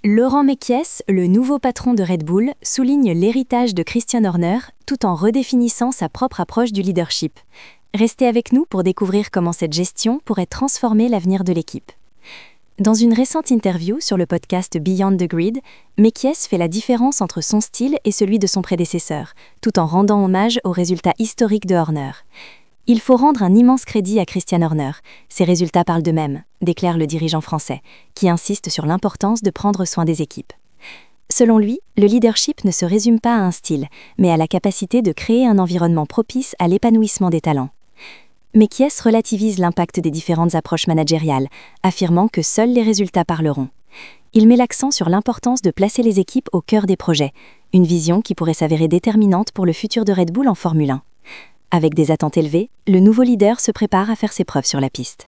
Laurent Mekies, le nouveau patron de Red Bull, souligne l'héritage de Christian Horner tout en redéfinissant sa propre approche du leadership. Restez avec nous pour découvrir comment cette gestion pourrait transformer l'avenir de l'équipe. Dans une récente interview sur le podcast Beyond the Grid, Mekies fait la différence entre son style et celui de son prédécesseur, tout en rendant hommage aux résultats historiques de Horner. Il faut rendre un immense crédit à Christian Horner. Ses résultats parlent d'eux-mêmes, déclare le dirigeant français, qui insiste sur l'importance de prendre soin des équipes. Selon lui, le leadership ne se résume pas à un style, mais à la capacité de créer un environnement propice à l'épanouissement des talents. Mekies relativise l'impact des différentes approches managériales, affirmant que seuls les résultats parleront. Il met l'accent sur l'importance de placer les équipes au cœur des projets, une vision qui pourrait s'avérer déterminante pour le futur de Red Bull en Formule 1. Avec des attentes élevées, le nouveau leader se prépare à faire ses preuves sur la piste.